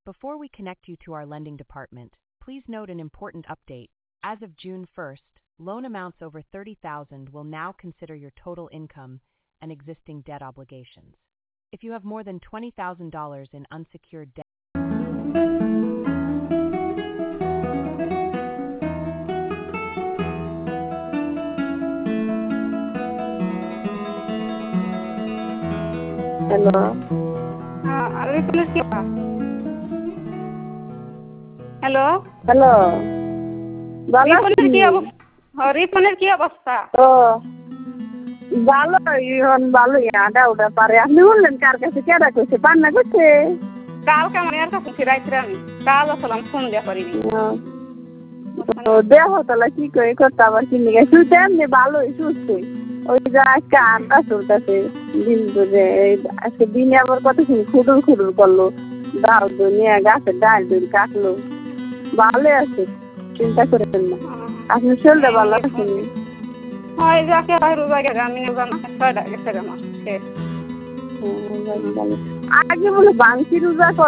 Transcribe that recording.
Before we connect you to our lending department, please note an important update. As of June 1st, loan amounts over $30,000 will now consider your total income and existing debt obligations. If you have more than $20,000 in unsecured debt, hello, রিপনের কি hello hello, ভালো রিপনের আছি। কি অবস্থা? রিপনের কি অবস্থা? ও ভালো, এখন ভালোই আডা উডা পারে। আপনি বললেন কার কাছে কেডা করছে, পান্না করছে? কালকে আমার এর কাছে রাইতে আমি কাল আসলাম ফোন দেওয়া করিনি। দেহ তাহলে কি করে করতে আবার কিনে গেছে এমনি ভালোই সুস্থই। ওই যে আজকে আন্ডা চলতেছে দিন ধরে, আজকে দিনে আবার কতক্ষণ খুডুর খুডুর করলো, ডাল নিয়ে গাছের ডাল ডুল কাটলো, ভালো আছে, চিন্তা করেন না। আপনি চলতে ভালো আছেন? হয় যাকে হয় রোজা গেছে আমি জানা ছয়টা গেছে আমার আগে বলে বাংশি রোজা